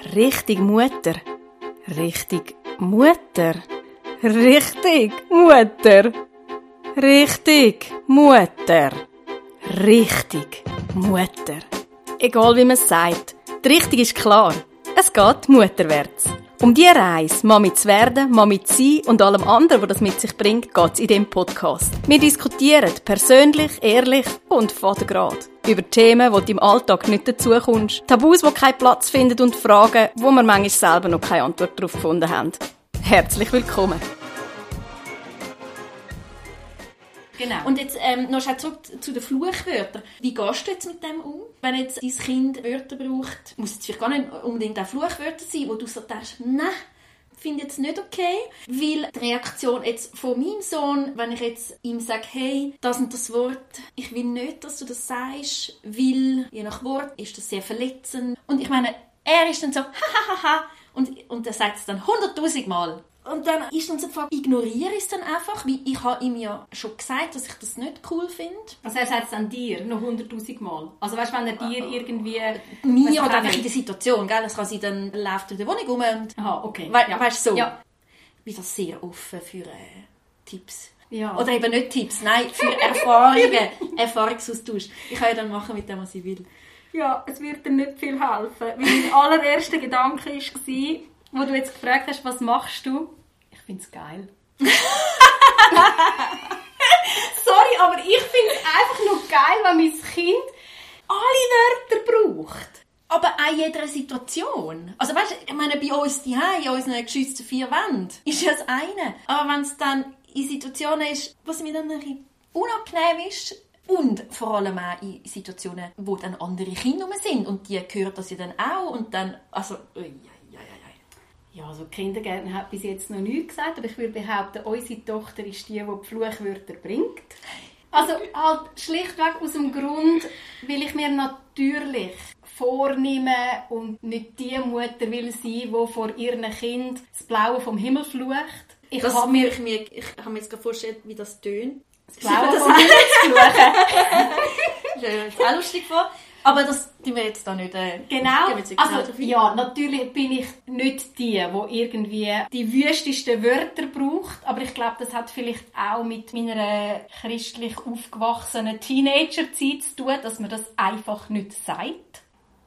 Richtig Mutter. Richtig Mutter. Richtig Mutter. Richtig Mutter. Richtig Mutter. Egal wie man es sagt, die Richtung ist klar. Es geht muetterwärts. Um diese Reise, Mami zu werden, Mami zu sein und allem anderen, was das mit sich bringt, geht es in diesem Podcast. Wir diskutieren persönlich, ehrlich und vatergrad über Themen, wo du im Alltag nicht dazukommst, Tabus, die keinen Platz finden und Fragen, wo wir manchmal selber noch keine Antwort darauf gefunden haben. Herzlich willkommen. Genau. Und jetzt noch zurück zu den Fluchwörtern. Wie gehst du jetzt mit dem um? Wenn jetzt dein Kind Wörter braucht, muss es vielleicht gar nicht unbedingt auch Fluchwörter sein, wo du so denkst, nein, finde ich jetzt nicht okay. Weil die Reaktion jetzt von meinem Sohn, wenn ich jetzt ihm sage, hey, das und das Wort, ich will nicht, dass du das sagst, weil je nach Wort ist das sehr verletzend. Und ich meine, er ist dann so, hahaha, und er sagt es dann 100'000 Mal. Und dann ist dann so die Frage, ignoriere ich es dann einfach? Weil ich habe ihm ja schon gesagt, dass ich das nicht cool finde. Also er sagt es an dir noch 100'000 Mal? Also weißt du, wenn er dir irgendwie... Mir oder einfach in der Situation, gell? Das kann sie dann läuft durch die Wohnung rum und... Aha, okay. Weißt du, so. Ja. Ich bin da sehr offen für Tipps. Ja. Oder eben nicht Tipps, nein, für Erfahrungen, Erfahrungsaustausch. Ich kann ja dann machen mit dem, was ich will. Ja, es wird dir nicht viel helfen. Weil mein allererster Gedanke war, wo du jetzt gefragt hast, was machst du? Ich finde es geil. Sorry, aber ich finde es einfach nur geil, wenn mein Kind alle Wörter braucht. Aber auch in jeder Situation. Also weißt du, ich meine, bei uns daheim, in unseren geschützten 4 Wänden, ist ja das eine. Aber wenn es dann in Situationen ist, was mir dann ein bisschen unangenehm ist, und vor allem auch in Situationen, wo dann andere Kinder sind und die hören das ja dann auch und dann, also, Ja, also die Kindergärtner hat bis jetzt noch nichts gesagt, aber ich würde behaupten, unsere Tochter ist die Fluchwörter bringt. Also halt schlichtweg aus dem Grund, weil ich mir natürlich vornehme und nicht die Mutter will sein, die vor ihrem Kind das Blaue vom Himmel flucht. Ich habe mir jetzt gerade vorgestellt, wie das tönt. Das Blaue vom Himmel zu fluchen. Das ist auch lustig vor. Aber das tun wir jetzt da nicht. Genau. Also, ja, natürlich bin ich nicht die irgendwie die wüstesten Wörter braucht. Aber ich glaube, das hat vielleicht auch mit meiner christlich aufgewachsenen Teenagerzeit zu tun, dass man das einfach nicht sagt.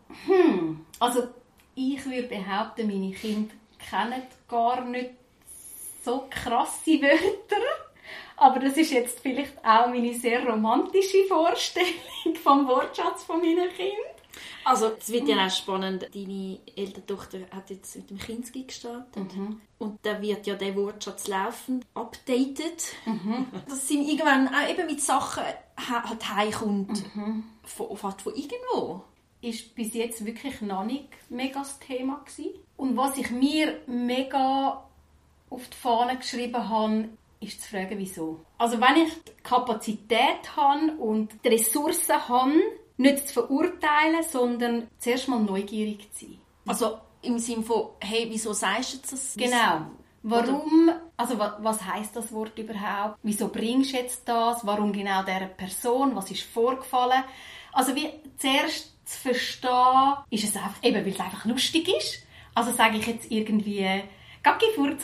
Also, ich würde behaupten, meine Kinder kennen gar nicht so krasse Wörter. Aber das ist jetzt vielleicht auch meine sehr romantische Vorstellung vom Wortschatz von meinen Kindern. Also, es wird ja auch spannend. Deine ältere Tochter hat jetzt mit dem Kinski gestartet. Und da wird ja der Wortschatz laufend updated. Dass sie irgendwann auch eben mit Sachen heimkommt. Von irgendwo. Ist bis jetzt wirklich noch nicht mega das Thema gewesen. Und was ich mir mega auf die Fahne geschrieben habe, ist zu fragen, wieso. Also wenn ich die Kapazität habe und die Ressourcen habe, nicht zu verurteilen, sondern zuerst mal neugierig zu sein. Also im Sinne von, hey, wieso sagst du das? Genau. Warum, also was heisst das Wort überhaupt? Wieso bringst du jetzt das? Warum genau dieser Person? Was ist vorgefallen? Also wie zuerst zu verstehen, ist es einfach, eben weil es einfach lustig ist. Also sage ich jetzt irgendwie Gackifurz.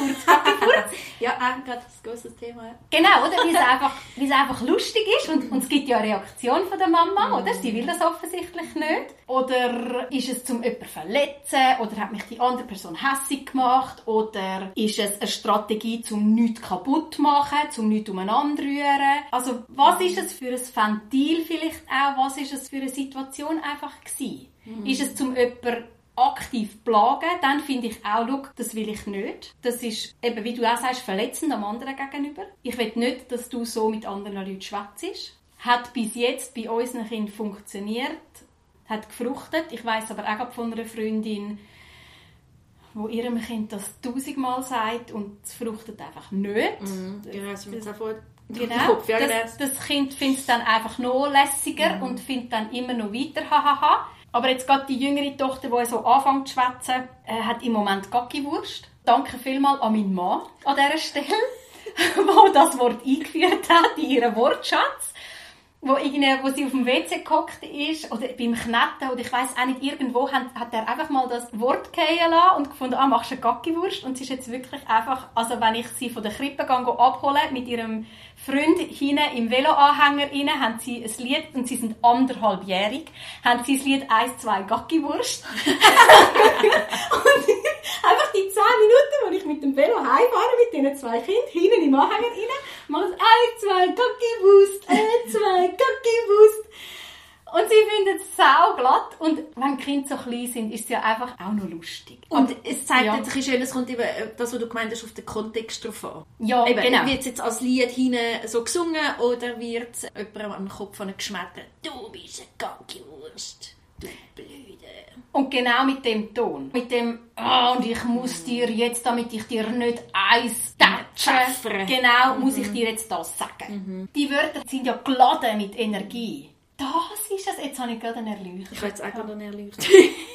Ja, auch gerade das große Thema. Genau, oder? Weil es einfach lustig ist und es gibt ja eine Reaktion von der Mama, oder? Sie will das offensichtlich nicht. Oder ist es zum jemanden verletzen? Oder hat mich die andere Person hässig gemacht? Oder ist es eine Strategie, um nichts kaputt zu machen, um nichts umeinander zu rühren? Also, was ist es für ein Ventil vielleicht auch? Was ist es für eine Situation einfach gewesen? Ist es zum jemanden aktiv plagen, dann finde ich auch, schau, das will ich nicht. Das ist, eben, wie du auch sagst, verletzend am anderen gegenüber. Ich will nicht, dass du so mit anderen Leuten schwätzest. Hat bis jetzt bei unseren Kindern funktioniert, hat gefruchtet. Ich weiss aber auch von einer Freundin, wo ihrem Kind das 1000-mal sagt und es fruchtet einfach nicht. Genau, das mir jetzt auch vor. Genau, das Kind findet es dann einfach noch lässiger und findet dann immer noch weiter, hahaha. Aber jetzt gerade die jüngere Tochter, die so anfängt zu schwätzen, hat im Moment Gackiwurst. Danke vielmals an meinen Mann an dieser Stelle, der das Wort eingeführt hat in ihren Wortschatz. wo sie auf dem WC gehockt ist, oder beim Knetten, oder ich weiss auch nicht, irgendwo hat er einfach mal das Wort fallen lassen und gefunden, machst du eine Gackiwurst? Und sie ist jetzt wirklich einfach, also wenn ich sie von der Krippe abhole, mit ihrem Freund hinten im Veloanhänger rein, haben sie ein Lied, und sie sind 1,5-jährig, haben sie das Lied 1, 2 Gackiwurst. Und einfach die 10 Minuten, wo ich mit dem Velo heimfahre, mit diesen 2 Kindern, hinten im Anhänger rein, mache ich 1, 2 Gackiwurst, 1, 2 Gackiwurst. Und sie finden es sauglatt. Und wenn die Kinder so klein sind, ist es ja einfach auch noch lustig. Und es zeigt jetzt ein bisschen schön, es kommt eben das, was du gemeint hast, auf den Kontext drauf an. Ja, eben, genau. Wird es jetzt als Lied hinten so gesungen oder wird es jemandem am Kopf geschmettert? Du bist eine Gackiwurst, du Blöde. Und genau mit dem Ton. Mit dem, und ich muss dir jetzt, damit ich dir nicht eins tätsche, genau, muss ich dir jetzt das sagen. Die Wörter sind ja geladen mit Energie. Das ist es. Jetzt habe ich gerade eine Erleuchtung. Ich habe jetzt auch gerade eine Erleuchtung.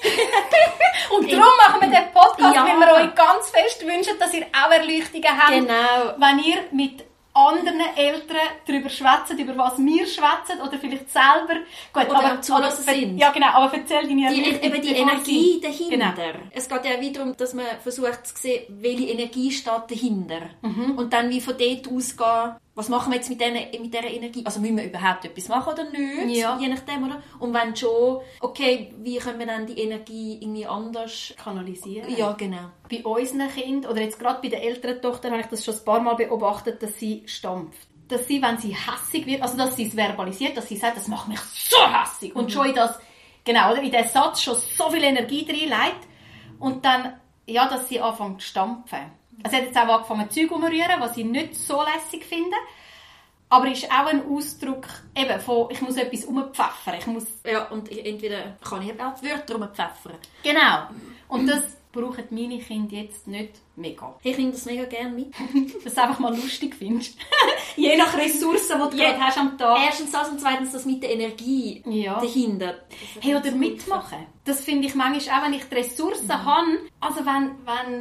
Und darum machen wir den Podcast, weil wir euch ganz fest wünschen, dass ihr auch Erleuchtungen habt. Genau. Wenn ihr mit anderen Eltern darüber schwätzen, über was wir schwätzen, oder vielleicht selber. Gut, oder zulassen sind. Ja, genau, aber erzähl deine Erleuchtung. Eben die Energie dahinter. Genau. Es geht ja wieder darum, dass man versucht zu sehen, welche Energie steht dahinter. Und dann wie von dort ausgehen, was machen wir jetzt mit dieser Energie? Also müssen wir überhaupt etwas machen oder nicht? Ja. Je nachdem, oder? Und wenn schon, okay, wie können wir dann die Energie irgendwie anders kanalisieren? Ja, genau. Bei unseren Kindern, oder jetzt gerade bei der älteren Tochter, habe ich das schon ein paar Mal beobachtet, dass sie stampft. Dass sie, wenn sie hässig wird, also dass sie es verbalisiert, dass sie sagt, das macht mich so hässig. Und schon in das, genau, oder in den Satz schon so viel Energie reinlegt. Und dann, ja, dass sie anfängt zu stampfen. Sie hat jetzt auch angefangen, Zeug umzurühren, was ich nicht so lässig finde. Aber es ist auch ein Ausdruck eben von, ich muss etwas umpfeffern. Ja, und entweder kann ich auch die Wörter umpfeffern. Genau. Und das brauchen meine Kinder jetzt nicht mega. Ich finde das mega gerne mit. Dass du einfach mal lustig findest. Je nach Ressourcen, die du gerade hast am Tag. Erstens das und zweitens das mit der Energie dahinter. Hey, oder mitmachen. Das finde ich manchmal auch, wenn ich die Ressourcen habe. Also wenn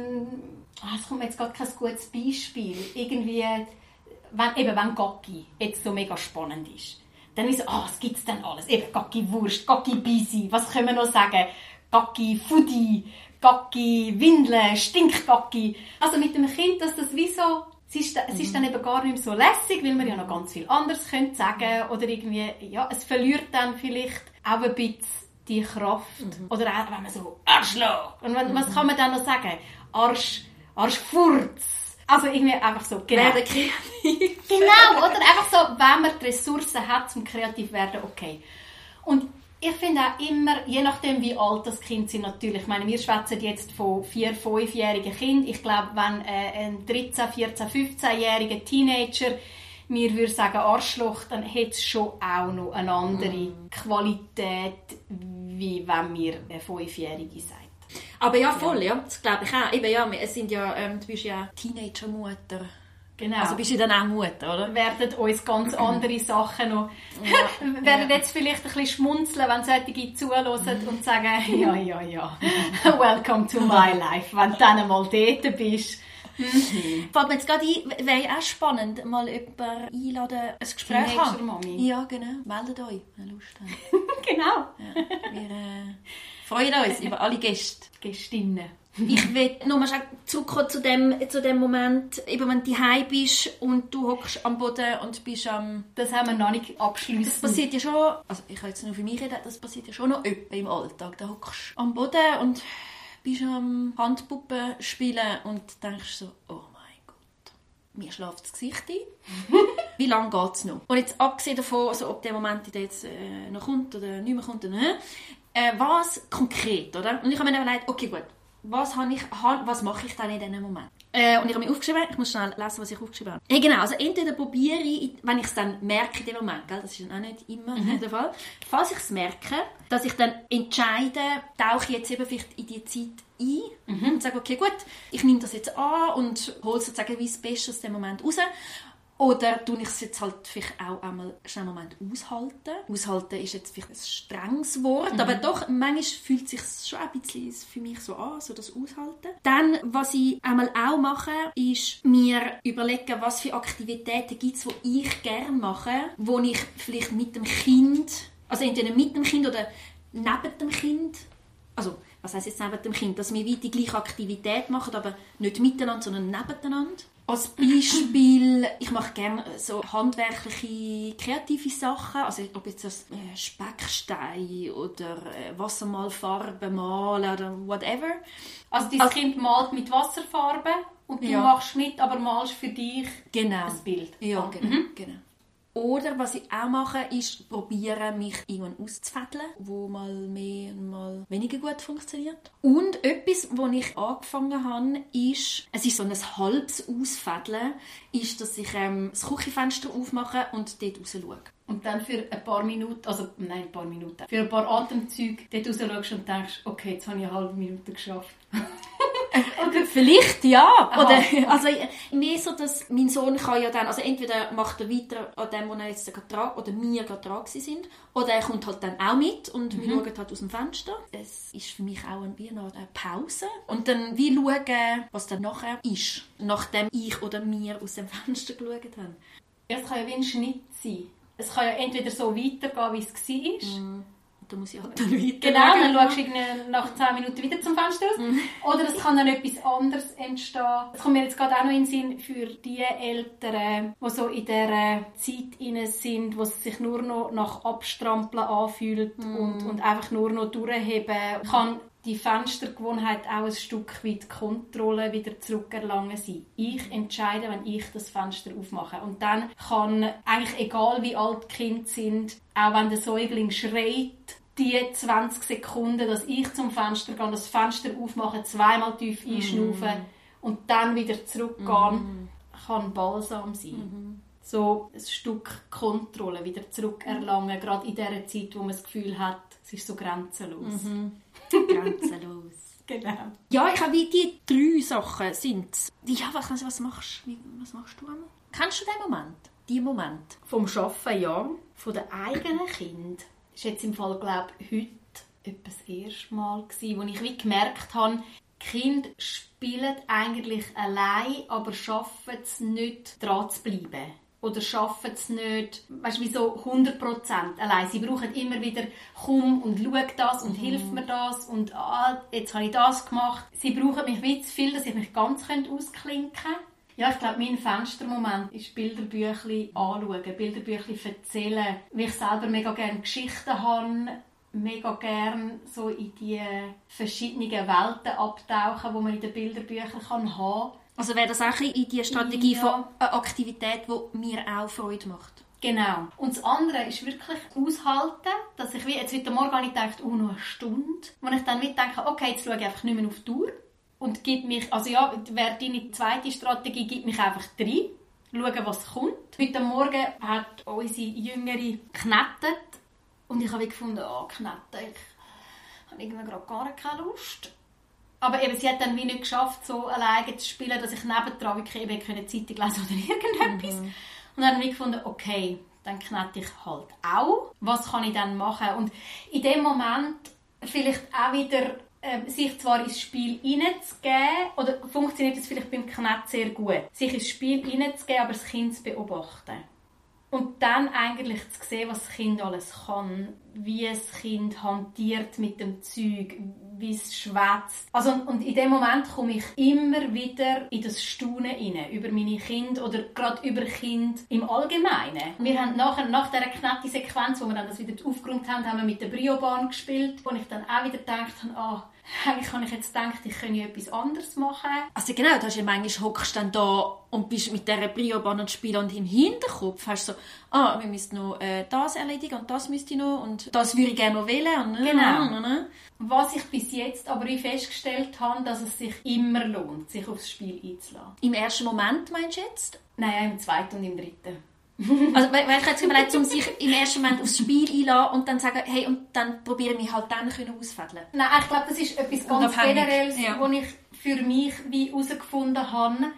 es kommt mir jetzt gerade kein gutes Beispiel. Irgendwie, wenn Gacki jetzt so mega spannend ist. Dann ist so, was gibt es denn alles? Eben Gacki-Wurst, Gacki-Bisi, was können wir noch sagen? Gacki-Fudi, Gacki-Windeln, Stinkgacki. Also mit dem Kind, dass das wie so, es ist dann eben gar nicht mehr so lässig, weil man ja noch ganz viel anderes sagen könnte. Oder irgendwie, ja, es verliert dann vielleicht auch ein bisschen die Kraft. Oder auch, wenn man so, Arschloch. Und was kann man dann noch sagen? Arschfurz. Also irgendwie einfach so, genau. Werden kreativ. Genau, oder? Einfach so, wenn man die Ressourcen hat, zum kreativ zu werden, okay. Und ich finde auch immer, je nachdem wie alt das Kind sind natürlich, ich meine, wir schwätzen jetzt von 4-, 5-jährigen Kindern. Ich glaube, wenn ein 13-, 14-, 15-jähriger Teenager mir würde sagen Arschloch, dann hätte es schon auch noch eine andere Qualität, wie wenn mir eine 5-jährige sagt. Aber ja, voll, ja. Das glaube ich auch. Eben, ja, es sind ja, du bist ja Teenager-Mutter. Genau. Also bist du dann auch Mutter, oder? Werden uns ganz andere Sachen noch... werden jetzt vielleicht ein bisschen schmunzeln, wenn solche zuhören und sagen, ja, welcome to my life, wenn du dann einmal dort bist. Fällt mir jetzt gerade ein, wäre ja auch spannend, mal jemanden einladen, ein Gespräch haben. Mami. Ja, genau. Meldet euch, wenn ihr Lust habt. Genau. Ja. Wir freuen uns über alle Gäste. Gästinnen. Ich will nochmal zurückkommen zu dem Moment, eben wenn du daheim bist und du hockst am Boden und bist am... Das haben wir noch nicht abschließend. Das passiert ja schon, also ich kann jetzt nur für mich reden, das passiert ja schon noch öppe im Alltag. Da hockst du am Boden und bist am Handpuppen spielen und denkst so, oh mein Gott, mir schläft das Gesicht ein. Wie lange geht es noch? Und jetzt abgesehen davon, also ob der Moment jetzt noch kommt oder nicht mehr kommt, was konkret, oder? Und ich habe mir dann überlegt, okay gut, was mache ich dann in diesem Moment? Und ich habe mir aufgeschrieben, ich muss schnell lesen, was ich aufgeschrieben habe. Genau, also entweder probiere ich, wenn ich es dann merke in dem Moment, gell, das ist dann auch nicht immer der Fall, falls ich es merke, dass ich dann entscheide, tauche ich jetzt eben vielleicht in die Zeit ein und sage, okay gut, ich nehme das jetzt an und hole sozusagen wie das Beste aus dem Moment raus. Oder tue ich es jetzt halt vielleicht auch einmal schnell einen Moment aushalten. Aushalten ist jetzt vielleicht ein strenges Wort, aber doch, manchmal fühlt es sich schon ein bisschen für mich so an, so das Aushalten. Dann, was ich einmal auch mache, ist mir überlegen, was für Aktivitäten gibt es, die ich gerne mache, wo ich vielleicht mit dem Kind, also entweder mit dem Kind oder neben dem Kind, also was heisst jetzt neben dem Kind, dass wir die gleiche Aktivität machen, aber nicht miteinander, sondern nebeneinander. Als Beispiel, ich mache gerne so handwerkliche, kreative Sachen, also ob jetzt das Speckstein oder Wassermalfarben malen oder whatever. Also dein Kind malt mit Wasserfarben und du machst mit, aber malst für dich ein Bild. Ja, genau. Oder was ich auch mache, ist probieren, mich irgendwann auszufädeln, wo mal mehr und mal weniger gut funktioniert. Und etwas, was ich angefangen habe, ist, es ist so ein halbes Ausfädeln, ist, dass ich das Küchenfenster aufmache und dort raus schaue. Und dann für ein paar Minuten, für ein paar Atemzüge dort raus schaust und denkst, okay, jetzt habe ich eine halbe Minute geschafft. Okay. Vielleicht, ja. Oder, also, mehr so, dass mein Sohn kann ja dann, also entweder macht er weiter an dem, wo er jetzt gerade dran, oder wir gerade dran sind, oder er kommt halt dann auch mit und wir schauen halt aus dem Fenster. Es ist für mich auch wie eine Pause. Und dann wie schauen, was dann nachher ist, nachdem ich oder wir aus dem Fenster geschaut haben. Ja, es kann ja wie ein Schnitt sein. Es kann ja entweder so weitergehen, wie es war. Da muss ich halt dann weiter. Genau, dann schaust du nach 10 Minuten wieder zum Fenster aus. Oder es kann dann etwas anderes entstehen. Das kommt mir jetzt gerade auch noch in den Sinn für die Eltern, die so in dieser Zeit inne sind, wo es sich nur noch nach Abstrampeln anfühlt und einfach nur noch durchheben. Kann die Fenstergewohnheit auch ein Stück weit Kontrolle wieder zurückerlangen sein. Ich entscheide, wenn ich das Fenster aufmache. Und dann kann eigentlich, egal wie alt die Kinder sind, auch wenn der Säugling schreit, die 20 Sekunden, dass ich zum Fenster gehe, das Fenster aufmache, zweimal tief einschnaufen und dann wieder zurückgehen, kann balsam sein. So ein Stück Kontrolle wieder zurückerlangen, gerade in dieser Zeit, wo man das Gefühl hat, es ist so grenzenlos. Grenzenlos. Genau. Ja, ich habe wie die 3 Sachen sind. Ja, was machst du einmal? Kennst du den Moment? Die Moment? Vom Arbeiten, ja. Von den eigenen Kindern. Das war jetzt im Fall, glaube ich, heute etwas das erste Mal, wo ich wie gemerkt habe, die Kinder spielen eigentlich allein, aber schaffen es nicht, dran zu bleiben. Oder schaffen es nicht, weißt, wie so 100% allein. Sie brauchen immer wieder, komm und schau das und hilf mir das und jetzt habe ich das gemacht. Sie brauchen mich wie zu viel, dass ich mich ganz ausklinken könnte. Ja, ich glaube, mein Fenstermoment ist Bilderbüchlein anschauen, Bilderbüchlein erzählen, weil ich selber mega gerne Geschichten habe, mega gerne so in die verschiedenen Welten abtauchen, die man in den Bilderbüchern haben kann. Also wäre das auch in die Strategie von einer Aktivität, die mir auch Freude macht? Genau. Und das andere ist wirklich aushalten, dass ich jetzt heute Morgen habe ich gedacht, noch eine Stunde, wo ich dann denke, okay, jetzt schaue ich einfach nicht mehr auf die Uhr und gebe mich, also ja, wäre deine zweite Strategie, gib mich einfach rein, schauen, was kommt. Heute Morgen hat unsere Jüngere geknetet und ich habe gefunden, knetten, ich habe irgendwie gerade gar keine Lust. Aber eben, sie hat dann wie nicht geschafft, so alleine zu spielen, dass ich nebendran wirklich eben eine Zeitung lesen oder irgendetwas. Und dann habe ich gefunden, okay, dann knete ich halt auch. Was kann ich dann machen? Und in dem Moment vielleicht auch wieder sich zwar ins Spiel hineinzugeben, oder funktioniert es vielleicht beim Kneten sehr gut, sich ins Spiel hineinzugeben, aber das Kind zu beobachten. Und dann eigentlich zu sehen, was das Kind alles kann, wie das Kind hantiert mit dem Zeug, wie es schwätzt. Also, und in dem Moment komme ich immer wieder in das Staunen rein, über meine Kinder oder gerade über Kinder im Allgemeinen. Wir haben nach dieser Knete-Sequenz, wo wir dann das wieder aufgeräumt haben, haben wir mit der Brio-Bahn gespielt, wo ich dann auch wieder gedacht habe, eigentlich habe ich jetzt gedacht, ich könnte etwas anderes machen. Also genau, du hast ja manchmal hockst dann da und bist mit dieser Brio-Bahn und spielen und im Hinterkopf hast du so, wir müssen noch das erledigen und das müsste ich noch und das würde ich gerne noch wählen. Genau. Was ich bis jetzt aber festgestellt habe, dass es sich immer lohnt, sich aufs Spiel einzulassen. Im ersten Moment meinst du jetzt? Nein, im zweiten und im dritten. Also, weil ich jetzt überlegt, um sich im ersten Moment aufs Spiel einzulassen und dann sagen, hey, und dann probiere ich mich halt dann ausfädeln. Nein, ich glaube, das ist etwas ganz Generelles, was ich für mich wie herausgefunden habe,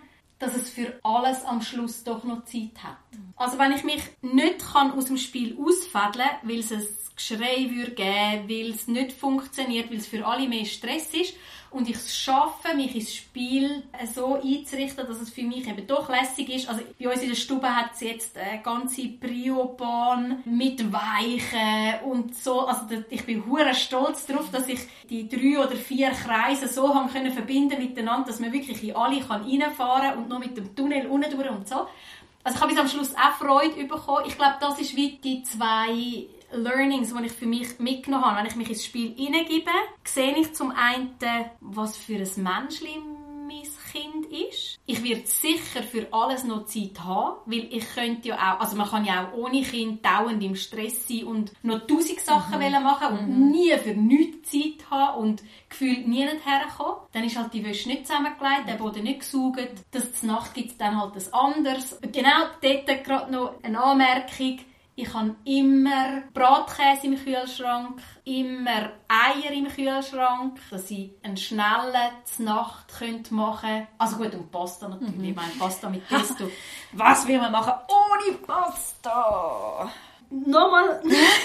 dass es für alles am Schluss doch noch Zeit hat. Also wenn ich mich nicht aus dem Spiel ausfädeln kann, weil es ein Geschrei würde geben, weil es nicht funktioniert, weil es für alle mehr Stress ist und ich es schaffe, mich ins Spiel so einzurichten, dass es für mich eben doch lässig ist. Also bei uns in der Stube hat es jetzt eine ganze Prio-Bahn mit Weichen und so. Also ich bin hure stolz darauf, dass ich die 3 oder 4 Kreise so haben können verbinden miteinander, dass man wirklich in alle reinfahren kann und noch mit dem Tunnel unten durch und so. Also ich habe bis am Schluss auch Freude bekommen. Ich glaube, das ist wie die 2 Learnings, die ich für mich mitgenommen habe. Wenn ich mich ins Spiel hineingebe, sehe ich zum einen, was für ein Menschlein mein Kind ist. Ich werde sicher für alles noch Zeit haben, weil ich könnte ja auch, also man kann ja auch ohne Kind dauernd im Stress sein und noch 1000 Sachen machen und nie für nichts Zeit haben und gefühlt nie herkommen. Dann ist halt die Wäsche nicht zusammengelegt, der Boden nicht gesaugt. Das Nacht gibt es dann halt ein anderes. Genau dort gerade noch eine Anmerkung. Ich habe immer Bratkäse im Kühlschrank, immer Eier im Kühlschrank, dass ich einen schnellen Nacht machen könnte. Also gut, und Pasta natürlich. Ich meine, Pasta mit Pesto. Was will man machen ohne Pasta? Nochmal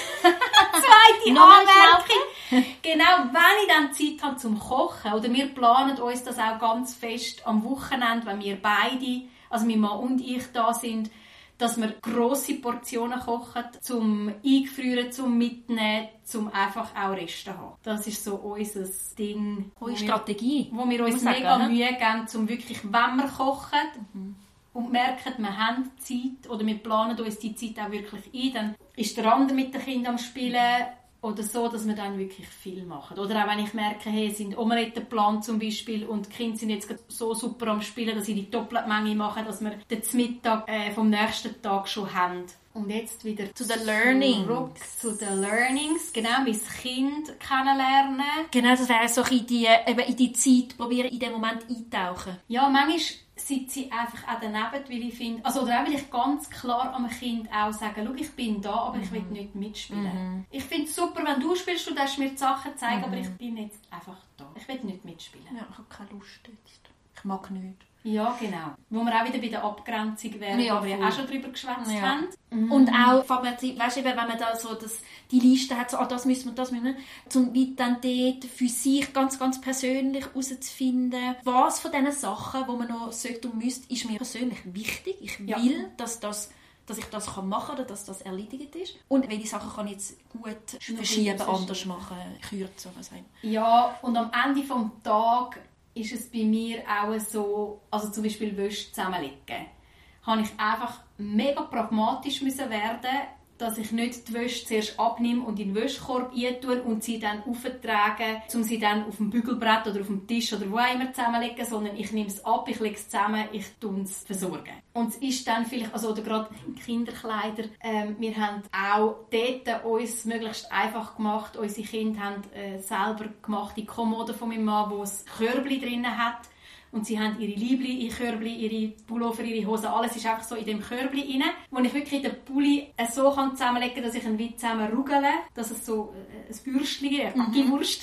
zweite Anmerkung. Genau, wenn ich dann Zeit habe zum Kochen, oder wir planen uns das auch ganz fest am Wochenende, wenn wir beide, also mein Mann und ich da sind, dass wir grosse Portionen kochen, zum Eingefrieren, zum Mitnehmen, zum einfach auch Reste zu haben. Das ist so unser Ding. Eure Strategie. Wo wir uns mega Mühe geben, um wirklich, wenn wir kochen und merken, wir haben Zeit oder wir planen uns die Zeit auch wirklich ein, dann ist der andere mit den Kindern am Spielen oder so, dass wir dann wirklich viel machen. Oder auch wenn ich merke, hey, es sind Omeletten geplant zum Beispiel und die Kinder sind jetzt so super am Spielen, dass sie die doppelte Menge machen, dass wir den Mittag vom nächsten Tag schon haben. Und jetzt wieder zu den Learnings. Zu den Learnings. Genau, mein Kind kennenlernen. Genau, das wäre so in die Zeit, probieren in den Moment eintauchen. Ja, manchmal sitze ich einfach auch daneben, weil ich finde, also oder auch will ich ganz klar am Kind auch sagen, schau, ich bin da, aber ich will nicht mitspielen. Ich finde es super, wenn du spielst, du darfst mir die Sachen zeigen, aber ich bin jetzt einfach da. Ich will nicht mitspielen. Ja, ich habe keine Lust jetzt. Ich mag nicht. Ja, genau. Wo wir auch wieder bei der Abgrenzung wären, ja, wo wir auch schon drüber geschwätzt haben. Und auch, weißt du, wenn man da so die Liste hat, so, das müssen wir, um dann dort für sich ganz, ganz persönlich herauszufinden, was von diesen Sachen, die man noch sollte und müsste, ist mir persönlich wichtig. Ich will, dass ich das machen kann oder dass das erledigt ist. Und welche Sachen kann ich jetzt gut verschieben, anders machen, kürzen, was auch immer. Ja, und am Ende des Tages ist es bei mir auch so, also zum Beispiel Wäsche zusammenlegen, habe ich einfach mega pragmatisch werden, dass ich nicht die Wäsche zuerst abnehme und in den Wäschekorb tue und sie dann auftrage, um sie dann auf dem Bügelbrett oder auf dem Tisch oder wo auch immer zusammenlegen, sondern ich nehme es ab, ich lege es zusammen, ich tue es versorgen. Und es ist dann vielleicht, also oder gerade Kinderkleider, wir haben auch dort uns möglichst einfach gemacht, unsere Kinder haben selber gemacht die Kommode von meinem Mann, wo es Körbchen drin hat. Und sie haben ihre Liebli, ihre Körbli, ihre Pullover, ihre Hosen, alles ist einfach so in dem Körbli rein, wo ich wirklich den Pulli so zusammenlegen kann, dass ich ihn wie zusammen rugele, dass es so ein Bürstchen gibt, eine Backi-Wurst.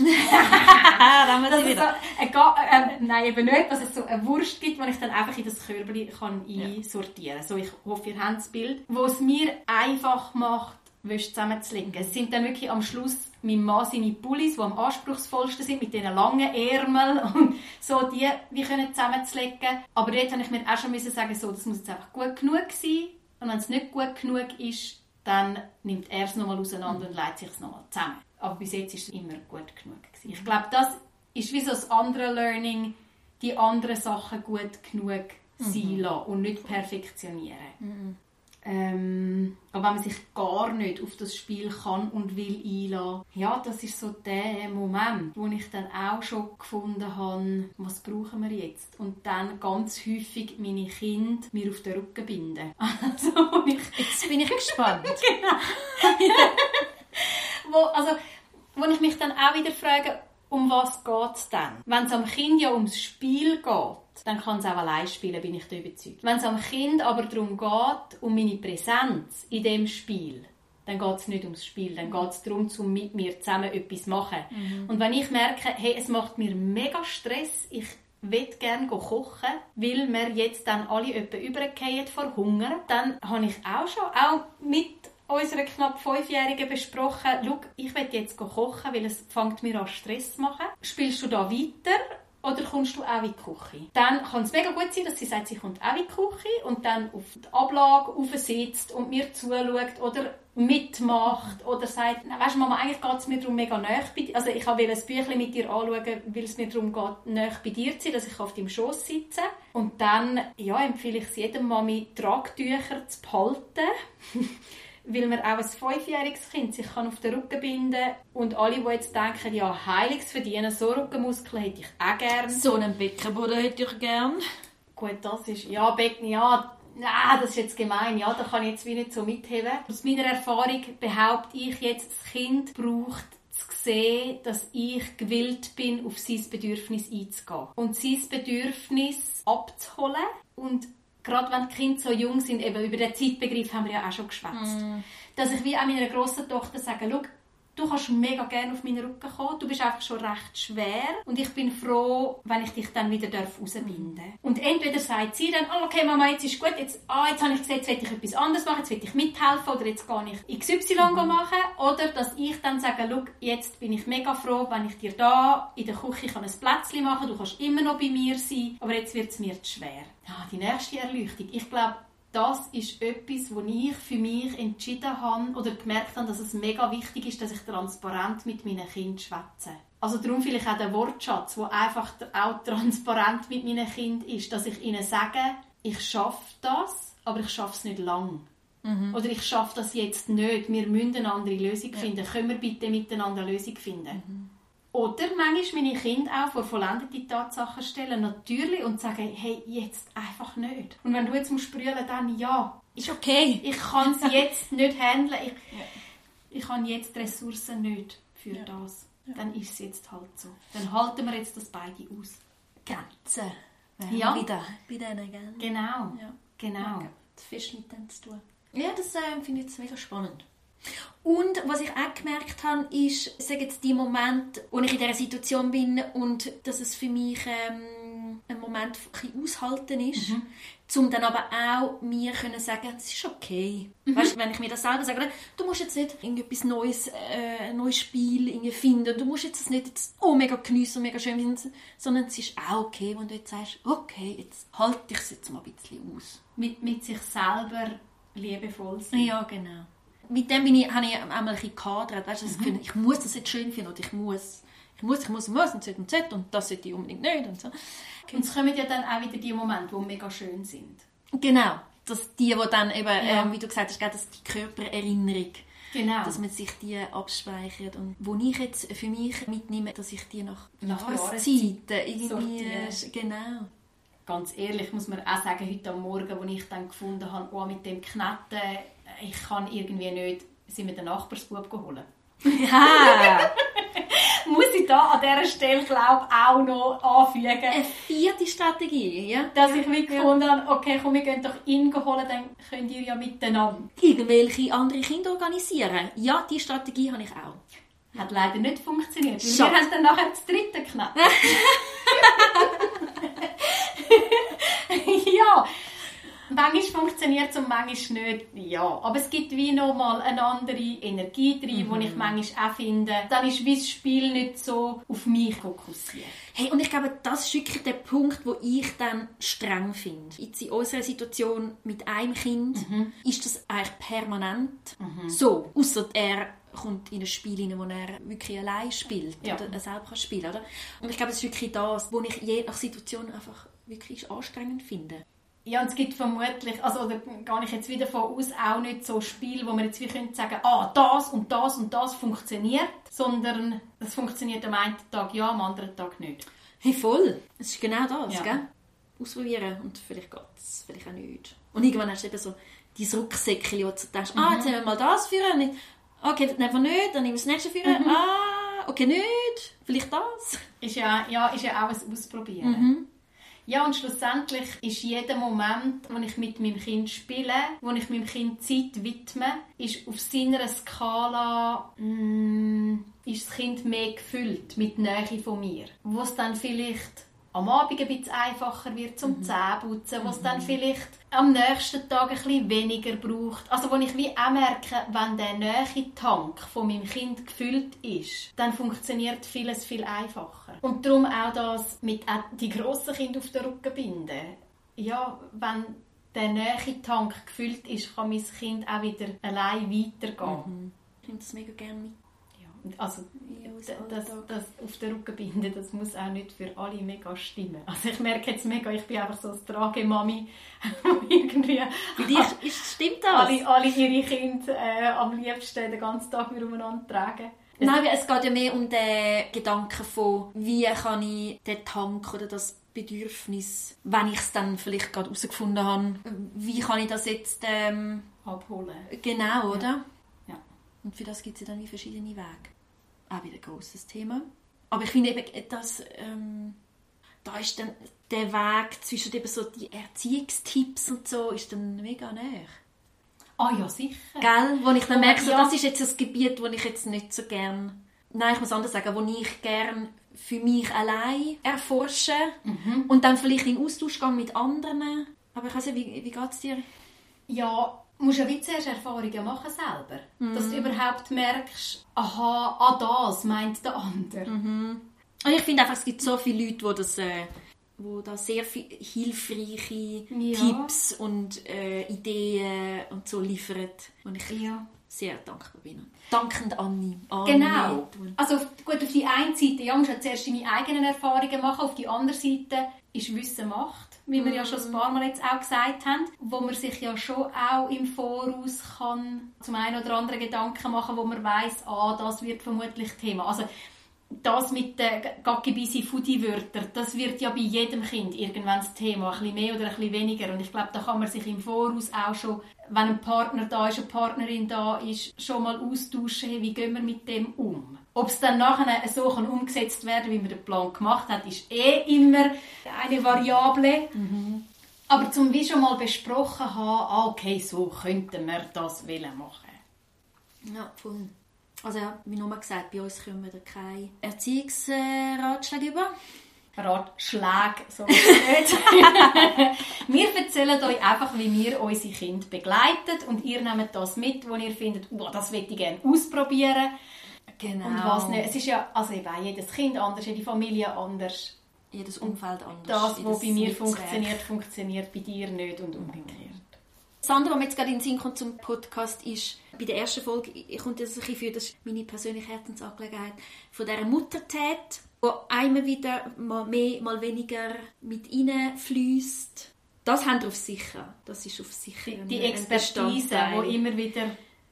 Nein, eben nicht, dass es so eine Wurst gibt, die ich dann einfach in das Körbli einsortieren kann. So, ich hoffe, ihr habt das Bild. Wo es mir einfach macht, Wäsche zusammenzulegen. Es sind dann wirklich am Schluss mein Mann seine Pullis, die am anspruchsvollsten sind, mit diesen langen Ärmeln und so, die wir können zusammenzulegen. Aber jetzt musste ich mir auch schon sagen, so, das muss jetzt einfach gut genug sein. Und wenn es nicht gut genug ist, dann nimmt er es nochmal auseinander und legt sich es nochmal zusammen. Aber bis jetzt war es immer gut genug gewesen. Ich glaube, das ist wie so das andere Learning, die anderen Sachen gut genug sein lassen und nicht perfektionieren. Aber wenn man sich gar nicht auf das Spiel kann und will einlassen, ja, das ist so der Moment, wo ich dann auch schon gefunden habe, was brauchen wir jetzt? Und dann ganz häufig meine Kinder mir auf den Rücken binden. Also, jetzt bin ich gespannt. Genau. wo ich mich dann auch wieder frage, um was geht es denn? Wenn es am Kind ja ums Spiel geht, dann kann es auch allein spielen, bin ich da überzeugt. Wenn es am Kind aber darum geht, um meine Präsenz in dem Spiel, dann geht es nicht ums Spiel, dann geht es darum, um mit mir zusammen etwas zu machen. Und wenn ich merke, hey, es macht mir mega Stress, ich will gerne kochen, weil wir jetzt dann alle etwa übergehen vor Hunger. Dann habe ich auch mit unserer knapp 5-Jährigen besprochen, schau, ich will jetzt kochen, weil es fängt mir an Stress zu machen. Spielst du da weiter? Oder kommst du auch in die Küche? Dann kann es mega gut sein, dass sie sagt, sie kommt auch in die Küche und dann auf die Ablage aufsitzt und mir zuschaut oder mitmacht oder sagt, weisst du, Mama, eigentlich geht es mir darum mega nahe bei dir. Also ich wollte ein Büchlein mit dir anschauen, weil es mir darum geht, nahe bei dir zu sein, dass ich auf deinem Schoss sitze. Und dann empfehle ich es jedem Mami, Tragtücher zu behalten. Weil man auch ein 5-jähriges Kind sich auf den Rücken binden kann. Und alle, die jetzt denken, ja, Heiliges verdienen, so Rückenmuskeln hätte ich auch gerne. So einen Beckenboden hätte ich gerne. Gut, das ist, Becken, nein, das ist jetzt gemein, da kann ich jetzt wie nicht so mitheben. Aus meiner Erfahrung behaupte ich jetzt, das Kind braucht zu sehen, dass ich gewillt bin, auf sein Bedürfnis einzugehen. Und sein Bedürfnis abzuholen und gerade wenn die Kinder so jung sind, eben über den Zeitbegriff haben wir ja auch schon geschwätzt. Dass ich wie auch meiner grossen Tochter sage, schau, du kannst mega gerne auf meinen Rücken kommen, du bist einfach schon recht schwer und ich bin froh, wenn ich dich dann wieder rausbinden darf. Und entweder sagt sie dann, okay Mama, jetzt ist gut, jetzt habe ich gesehen, jetzt will ich etwas anderes machen, jetzt will ich mithelfen oder jetzt gehe ich XY machen. Oder dass ich dann sage, schau, jetzt bin ich mega froh, wenn ich dir da in der Küche ein Plätzchen machen kann, du kannst immer noch bei mir sein, aber jetzt wird es mir zu schwer. Die nächste Erleuchtung. Ich glaube, das ist etwas, wo ich für mich entschieden habe oder gemerkt habe, dass es mega wichtig ist, dass ich transparent mit meinen Kindern schwätze. Also darum vielleicht auch der Wortschatz, der einfach auch transparent mit meinen Kindern ist, dass ich ihnen sage, ich schaffe das, aber ich schaffe es nicht lang. Oder ich schaffe das jetzt nicht, wir müssen eine andere Lösung finden. Können wir bitte miteinander eine Lösung finden? Oder manchmal meine Kinder auch vor vollendete Tatsachen stellen, natürlich, und sagen, hey, jetzt einfach nicht. Und wenn du jetzt sprühen dann ist okay. Ich kann es jetzt nicht handeln. Ich habe jetzt die Ressourcen nicht für das. Dann ist es jetzt halt so. Dann halten wir jetzt das beide aus. Grenzen. Ja. Wieder bei denen, gell? Genau. Ja. Genau. Das fest mit denen zu tun. Ja, das finde ich jetzt mega spannend. Und was ich auch gemerkt habe, ist, sage jetzt die Momente, wo ich in dieser Situation bin und dass es für mich ein Moment von aushalten ist, um dann aber auch mir können sagen, es ist okay. Weißt, wenn ich mir das selber sage, du musst jetzt nicht irgendetwas Neues, ein neues Spiel irgendwie finden, du musst jetzt nicht mega geniessen und mega schön finden, sondern es ist auch okay, wenn du jetzt sagst, okay, jetzt halte ich es jetzt mal ein bisschen aus. Mit sich selber liebevoll sein. Ja, genau. Mit dem habe ich einmal ein bisschen gehadert, weißt du, das Gefühl, ich muss das jetzt schön finden oder ich muss und das sollte ich unbedingt nicht und so. Und es kommen ja dann auch wieder die Momente, die mega schön sind. Genau, dass die dann eben, wie du gesagt hast, dass die Körpererinnerung, dass man sich die abspeichert und wo ich jetzt für mich mitnehme, dass ich die nach Jahreszeiten irgendwie, genau. Ganz ehrlich muss man auch sagen, heute am Morgen, als ich dann gefunden habe, mit dem Knetten, ich kann irgendwie nicht, sind wir den Nachbarsbub holen. Ja! Muss ich da an dieser Stelle, glaube ich, auch noch anfügen. Eine 4. Strategie, ja? Dass ich gefunden habe, okay, komm, wir gehen doch ihn holen, dann könnt ihr ja miteinander. Irgendwelche andere Kinder organisieren. Ja, diese Strategie habe ich auch. Hat leider nicht funktioniert. Wir haben dann nachher das 3. geknackt. Ja, manchmal funktioniert es und manchmal nicht. Ja, aber es gibt wie noch mal eine andere Energie drin, die ich manchmal auch finde. Dann ist wie das Spiel nicht so auf mich fokussiert. Hey, und ich glaube, das ist wirklich der Punkt, wo ich dann streng finde. Jetzt in unserer Situation mit einem Kind ist das eigentlich permanent so. Ausser er kommt in ein Spiel rein, wo er wirklich allein spielt oder er selber spielen kann. Oder? Und ich glaube, das ist wirklich das, wo ich je nach Situation einfach wirklich anstrengend finde. Ja, und es gibt vermutlich, oder gehe ich jetzt wieder von aus, auch nicht so Spiele, wo man jetzt wie können sagen, das und das und das funktioniert, sondern das funktioniert am einen Tag ja, am anderen Tag nicht. Hey, voll. Es ist genau das, gell? Ausprobieren und vielleicht geht es, vielleicht auch nicht. Und irgendwann hast du eben so dein Rucksäckchen, wo du denkst, jetzt nehmen wir mal das führen. Okay, dann einfach nicht, dann nehmen wir das nächste führen. Okay, nicht, vielleicht das. Ist ja auch ein Ausprobieren. Ja, und schlussendlich ist jeder Moment, wo ich mit meinem Kind spiele, wo ich meinem Kind Zeit widme, ist auf seiner Skala ist das Kind mehr gefüllt mit Nähe von mir. Wo es dann vielleicht am Abend ein bisschen einfacher wird zum Zähneputzen, was dann vielleicht am nächsten Tag ein bisschen weniger braucht. Also wo ich wie auch merke, wenn der Nähe-Tank von meinem Kind gefüllt ist, dann funktioniert vieles viel einfacher. Und darum auch das mit die grossen Kinder auf den Rücken binden. Ja, wenn der Nähe-Tank gefüllt ist, kann mein Kind auch wieder allein weitergehen. Ich nehme das mega gerne mit. Also, das auf den Rücken binden, das muss auch nicht für alle mega stimmen. Also ich merke jetzt mega, ich bin einfach so eine Tragemami, irgendwie Bei dir stimmt das? alle ihre Kinder am liebsten den ganzen Tag umeinander tragen. Nein, es geht ja mehr um den Gedanken von, wie kann ich den Tank oder das Bedürfnis, wenn ich es dann vielleicht gerade herausgefunden habe, wie kann ich das jetzt abholen. Genau, oder? Ja. Und für das gibt es ja dann verschiedene Wege. Auch wieder ein grosses Thema. Aber ich finde eben, dass da ist dann der Weg zwischen eben so die Erziehungstipps und so ist dann mega nah. Ah ja, sicher. Gell? Wo ich dann merke, so, das ist jetzt ein Gebiet, wo ich jetzt nicht so gern, nein, ich muss anders sagen, wo ich gern für mich allein erforsche und dann vielleicht in Austausch gehen mit anderen. Aber ich weiß nicht, wie geht es dir? Ja, du musst ja wie zuerst Erfahrungen machen selber. Dass du überhaupt merkst, aha, das meint der andere. Und ich finde einfach, es gibt so viele Leute, die da sehr viel hilfreiche Tipps und Ideen und so liefern. Und ich sehr dankbar bin. Dankend Anni. Genau. Also gut, auf die einen Seite musst du zuerst deine eigenen Erfahrungen machen, auf die andere Seite ist Wissen Macht, wie wir ja schon ein paar Mal jetzt auch gesagt haben, wo man sich ja schon auch im Voraus kann zum einen oder anderen Gedanken machen, wo man weiss, das wird vermutlich Thema. Also das mit den Gacki-Bisi-Fudi-Wörtern, das wird ja bei jedem Kind irgendwann das Thema, ein bisschen mehr oder ein bisschen weniger. Und ich glaube, da kann man sich im Voraus auch schon, wenn ein Partner da ist, eine Partnerin da ist, schon mal austauschen, wie gehen wir mit dem um. Ob es dann nachher so umgesetzt werden kann, wie man den Plan gemacht hat, ist immer eine Variable. Aber zum wie schon mal besprochen haben, okay, so könnten wir das machen. Ja, voll. Also ja, wie nur gesagt, bei uns kommen wir keine Erziehungsratschläge über. Ratschläge, so nicht. Wir erzählen euch einfach, wie wir unsere Kinder begleiten und ihr nehmt das mit, wo ihr findet, das möchte ich gerne ausprobieren. Genau. Und was nicht. Es ist ja also eben jedes Kind anders, jede Familie anders. Jedes Umfeld anders. Das, was bei mir funktioniert bei dir nicht und umgekehrt. Das andere, was mir jetzt gerade in den Sinn kommt zum Podcast, ist, bei der ersten Folge kommt das ein bisschen das ist meine persönliche Herzensangelegenheit von dieser Muttertät, wo einmal wieder mal mehr, mal weniger mit reinfliesst. Das haben wir auf sicher. Das ist auf sicher. Die Expertise, wo immer wieder...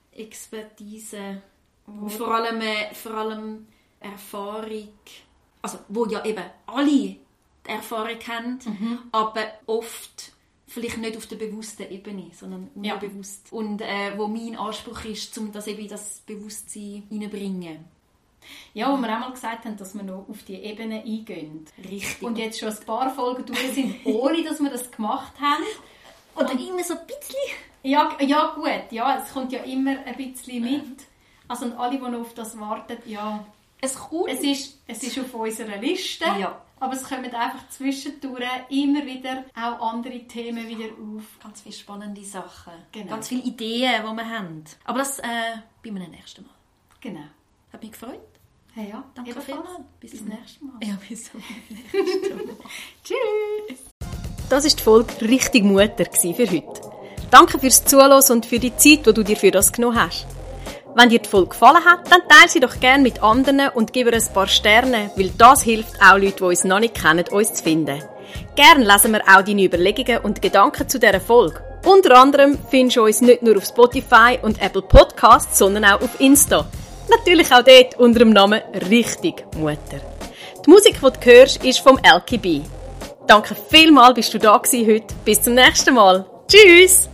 Expertise, vor allem Erfahrung, also wo ja eben alle die Erfahrung haben, aber oft vielleicht nicht auf der bewussten Ebene, sondern unbewusst. Ja. Und wo mein Anspruch ist, um das eben das Bewusstsein reinzubringen. Ja, wo wir auch mal gesagt haben, dass wir noch auf die Ebene eingehen. Richtig. Und jetzt schon ein paar Folgen durch sind, ohne dass wir das gemacht haben. Oder immer so ein bisschen. Ja, gut. Ja, es kommt ja immer ein bisschen mit. Also und alle, die noch auf das warten, ja. Es ist auf unserer Liste. Ja. Aber es kommen einfach zwischendurch immer wieder auch andere Themen wieder auf. Ganz viele spannende Sachen. Genau. Ganz viele Ideen, die wir haben. Aber das bei einem nächsten Mal. Genau. Hat mich gefreut. Hey, ja, danke vielmals. Bis zum nächsten Mal. Ja, bis zum nächsten Mal. Tschüss. Das war die Folge «Richtig Mutter» für heute. Danke fürs Zuhören und für die Zeit, die du dir für das genommen hast. Wenn dir die Folge gefallen hat, dann teile sie doch gerne mit anderen und gib ihr ein paar Sterne, weil das hilft auch Leuten, die uns noch nicht kennen, uns zu finden. Gerne lesen wir auch deine Überlegungen und Gedanken zu dieser Folge. Unter anderem findest du uns nicht nur auf Spotify und Apple Podcasts, sondern auch auf Insta. Natürlich auch dort unter dem Namen «Richtig Mutter». Die Musik, die du hörst, ist vom LKB. Danke vielmals, bist du da gewesen heute. Bis zum nächsten Mal. Tschüss!